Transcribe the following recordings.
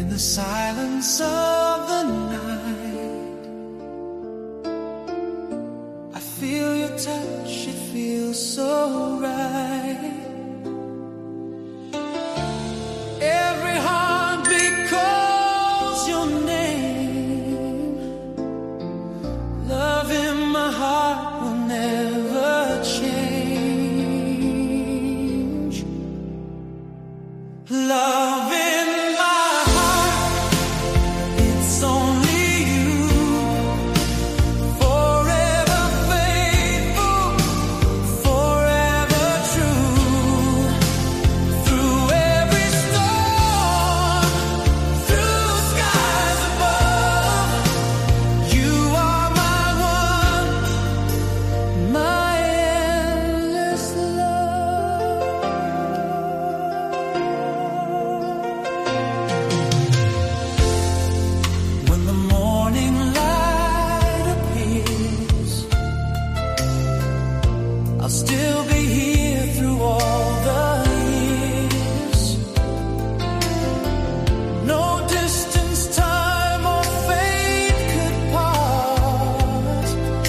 In the silence of the night, I feel your touch, it feels so right. Every heartbeat calls your name. Love in my heart will never change. Love in my heart, it's only you. Forever faithful, forever true. Through every storm, through skies above, you are my one, my endless love. When the morning light appears, I'll still be here through all the years. No distance, time, or fate could part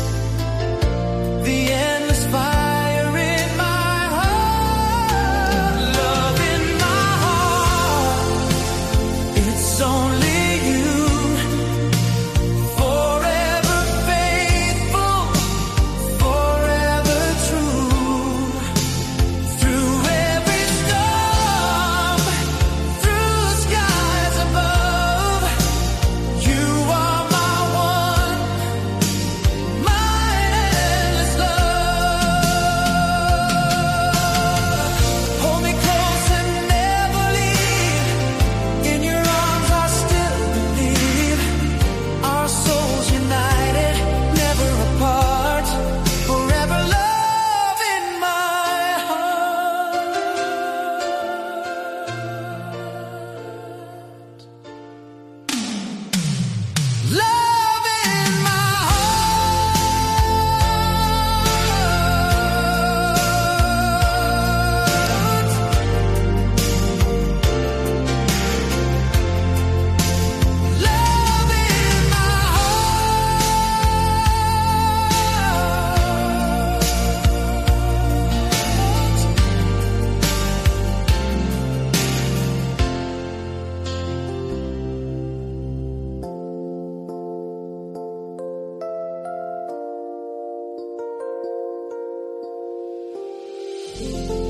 the endless fire in my heart. Love in my heart, it's only you. Forever faithful, forever true. Through every storm, through skies above, you are my one, my endless love. Hold me close and never leave. In your arms I still believe. Our souls united, never apart. Forever love in my heart. Love in my heart. Love in my heart.